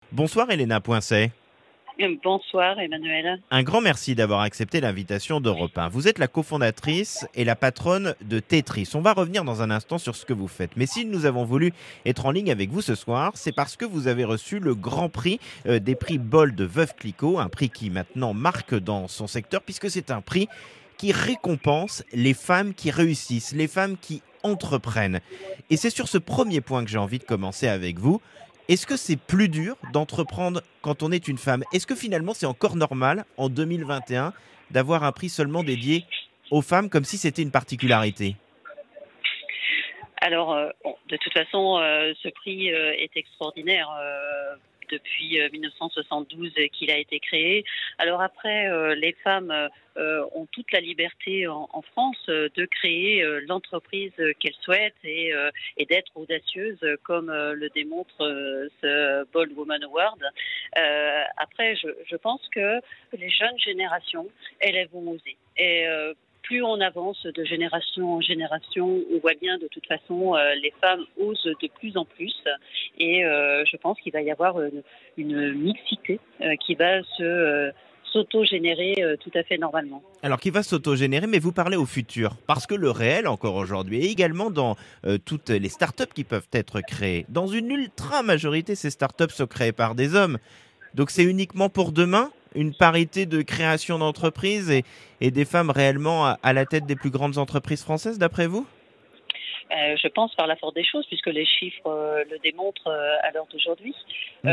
Bonsoir Elena Poincet. Bonsoir Emmanuel. Un grand merci d'avoir accepté l'invitation d'Europe 1. Vous êtes la cofondatrice et la patronne de Tetris. On va revenir dans un instant sur ce que vous faites. Mais si nous avons voulu être en ligne avec vous ce soir, c'est parce que vous avez reçu le grand prix des prix Bol de Veuve Clicquot, un prix qui maintenant marque dans son secteur puisque c'est un prix qui récompense les femmes qui réussissent, les femmes qui entreprennent. Et c'est sur ce premier point que j'ai envie de commencer avec vous. Est-ce que c'est plus dur d'entreprendre quand on est une femme? Est-ce que finalement c'est encore normal en 2021 d'avoir un prix seulement dédié aux femmes comme si c'était une particularité? Alors, bon, de toute façon, ce prix est extraordinaire depuis 1972 qu'il a été créé. Alors après, les femmes ont toute la liberté en France de créer l'entreprise qu'elles souhaitent et d'être audacieuses, comme le démontre ce Bold Woman Award. Après, je pense que les jeunes générations, elles vont oser. Et plus on avance de génération en génération, on voit bien de toute façon les femmes osent de plus en plus et je pense qu'il va y avoir une mixité qui va s'auto-générer tout à fait normalement. Alors qui va s'auto-générer, mais vous parlez au futur, parce que le réel encore aujourd'hui, et également dans toutes les startups qui peuvent être créées, dans une ultra majorité, ces startups sont créées par des hommes. Donc c'est uniquement pour demain, une parité de création d'entreprises et des femmes réellement à la tête des plus grandes entreprises françaises, d'après vous? Je pense par la force des choses, puisque les chiffres le démontrent à l'heure d'aujourd'hui. Hmm.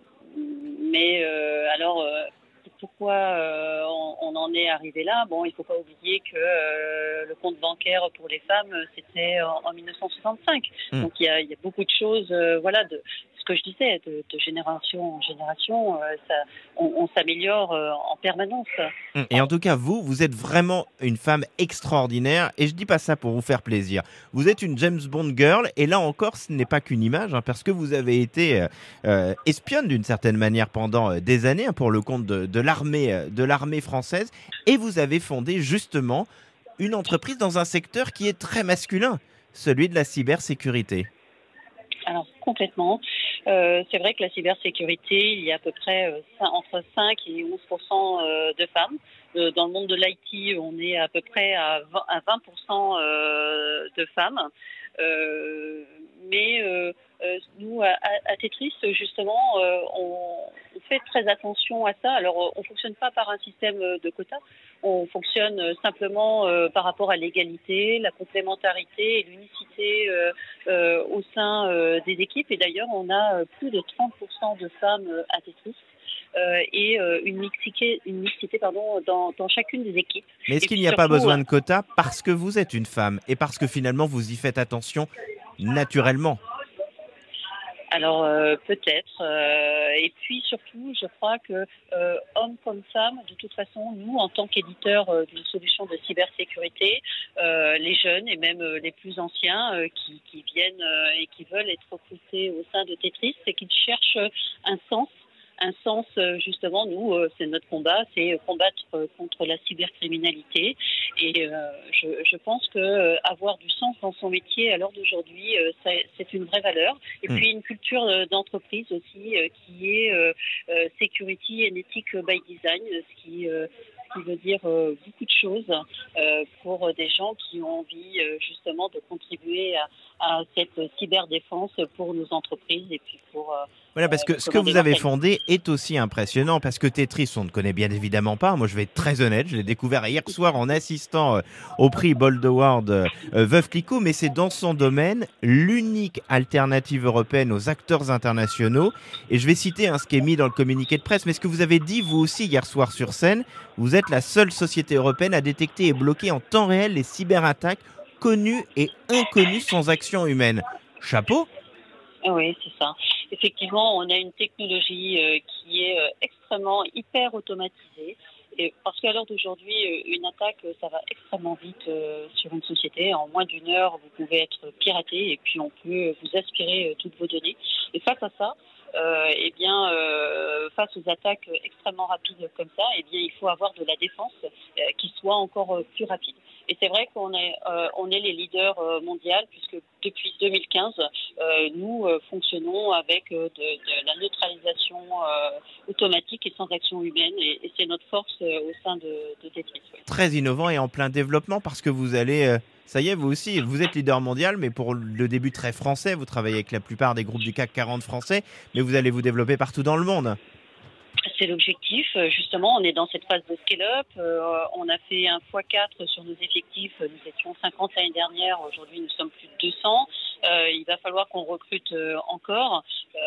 Alors, pourquoi on en est arrivé là? Bon, il ne faut pas oublier que le compte bancaire pour les femmes, c'était en 1965. Hmm. Donc, il y a beaucoup de choses, voilà, de ce que je disais, de génération en génération, on s'améliore en permanence. Et en tout cas, vous êtes vraiment une femme extraordinaire. Et je dis pas ça pour vous faire plaisir. Vous êtes une James Bond girl. Et là encore, ce n'est pas qu'une image, hein, parce que vous avez été espionne d'une certaine manière pendant des années hein, pour le compte de l'armée française. Et vous avez fondé justement une entreprise dans un secteur qui est très masculin, celui de la cybersécurité. Alors, complètement. C'est vrai que la cybersécurité, il y a à peu près entre 5 et 11% de femmes. Dans le monde de l'IT, on est à peu près à 20% de femmes. Nous, à Tetris, justement, on fait très attention à ça. Alors, on ne fonctionne pas par un système de quotas. On fonctionne simplement par rapport à l'égalité, la complémentarité et l'unicité au sein des équipes. Et d'ailleurs, on a plus de 30% de femmes à Tetris. Et une mixité dans chacune des équipes. Mais est-ce Et qu'il puis n'y a pas surtout, besoin de quotas parce que vous êtes une femme et parce que finalement vous y faites attention naturellement? alors peut-être. Et puis surtout, je crois que hommes comme femmes, de toute façon, nous, en tant qu'éditeurs d'une solution de cybersécurité, les jeunes et même les plus anciens qui viennent et qui veulent être recrutés au sein de Tetris, c'est qu'ils cherchent un sens, justement, nous, c'est notre combat, c'est combattre contre la cybercriminalité. Et je pense que avoir du sens dans son métier à l'heure d'aujourd'hui, c'est une vraie valeur. Et puis une culture d'entreprise aussi qui est security and ethic by design, ce qui veut dire beaucoup de choses pour des gens qui ont envie justement de contribuer à cette cyberdéfense pour nos entreprises et puis pour Voilà, parce que ce que comment vous avez démantèler. fondé est aussi impressionnant, parce que Tetris, on ne connaît bien évidemment pas. Moi, je vais être très honnête, je l'ai découvert hier soir en assistant au prix Bold Award Veuve Clicquot, mais c'est dans son domaine l'unique alternative européenne aux acteurs internationaux. Et je vais citer ce qui est mis dans le communiqué de presse, mais ce que vous avez dit, vous aussi, hier soir sur scène, vous êtes la seule société européenne à détecter et bloquer en temps réel les cyberattaques connues et inconnues sans action humaine. Chapeau! Oui, c'est ça. Effectivement, on a une technologie qui est extrêmement hyper automatisée. Et parce qu'à l'heure d'aujourd'hui, une attaque, ça va extrêmement vite sur une société. En moins d'une heure, vous pouvez être piraté et puis on peut vous aspirer toutes vos données. Et face à ça, face aux attaques extrêmement rapides comme ça, il faut avoir de la défense qui soit encore plus rapide. Et c'est vrai on est les leaders mondiaux puisque depuis 2015, nous fonctionnons avec de la neutralisation automatique et sans action humaine. Et c'est notre force au sein de Tetris. Oui. Très innovant et en plein développement parce que vous allez, ça y est, vous aussi, vous êtes leader mondial, mais pour le début très français, vous travaillez avec la plupart des groupes du CAC 40 français, mais vous allez vous développer partout dans le monde. C'est l'objectif. Justement, on est dans cette phase de scale-up. On a fait un x4 sur nos effectifs. Nous étions 50 l'année dernière. Aujourd'hui, nous sommes plus de 200. Il va falloir qu'on recrute encore.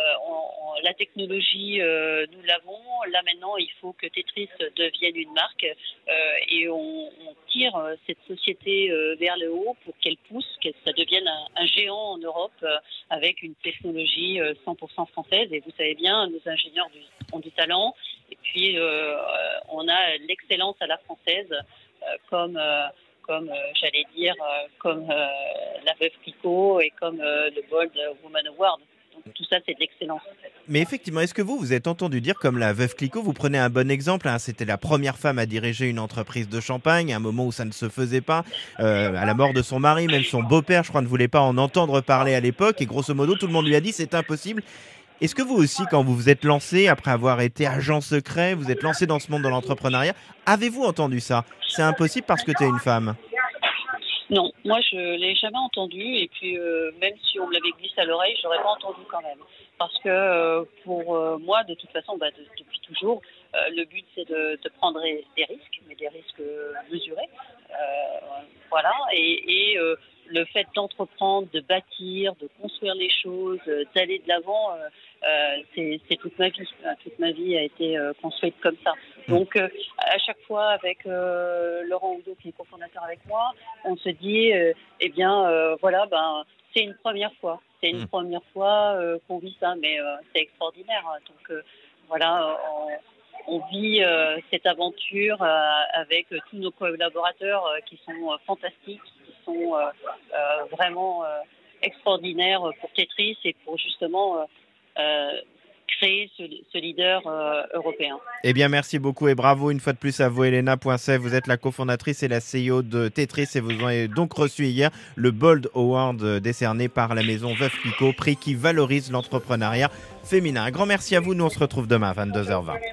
La technologie, nous l'avons. Là, maintenant, il faut que Tetris devienne une marque. Et on tire cette société vers le haut pour qu'elle pousse, que ça devienne un géant en Europe avec une technologie 100% française. Et vous savez bien, nos ingénieurs ont du talent. Et puis, on a l'excellence à la française, comme j'allais dire, comme la Veuve Clicquot et comme le Bold Woman Award. Donc, tout ça, c'est de l'excellence. En fait. Mais effectivement, est-ce que vous êtes entendu dire, comme la Veuve Clicquot, vous prenez un bon exemple, hein, c'était la première femme à diriger une entreprise de champagne, à un moment où ça ne se faisait pas, à la mort de son mari, même son beau-père, je crois, ne voulait pas en entendre parler à l'époque, et grosso modo, tout le monde lui a dit c'est impossible. Est-ce que vous aussi, quand vous vous êtes lancé, après avoir été agent secret, vous êtes lancé dans ce monde de l'entrepreneuriat, avez-vous entendu ça? C'est impossible parce que tu es une femme. Non, moi je l'ai jamais entendu et puis même si on me l'avait glissé à l'oreille, je l'aurais pas entendu quand même. Parce que pour moi, de toute façon, depuis toujours, le but c'est de prendre des risques, mais des risques mesurés. Voilà, et le fait d'entreprendre, de bâtir, de construire les choses, d'aller de l'avant, c'est toute ma vie. Toute ma vie a été construite comme ça. Donc, à chaque fois, avec Laurent Oudot, qui est cofondateur avec moi, on se dit, voilà, c'est une première fois. C'est une première fois qu'on vit ça, mais c'est extraordinaire. Donc, voilà, on vit cette aventure avec tous nos collaborateurs qui sont fantastiques, qui sont vraiment extraordinaires pour Tetris et pour justement créer ce leader européen. Eh bien, merci beaucoup et bravo une fois de plus à vous, Elena Poincet. Vous êtes la cofondatrice et la CEO de Tetris et vous avez donc reçu hier le Bold Award décerné par la maison Veuve Clicquot, prix qui valorise l'entrepreneuriat féminin. Un grand merci à vous. Nous, on se retrouve demain à 22h20.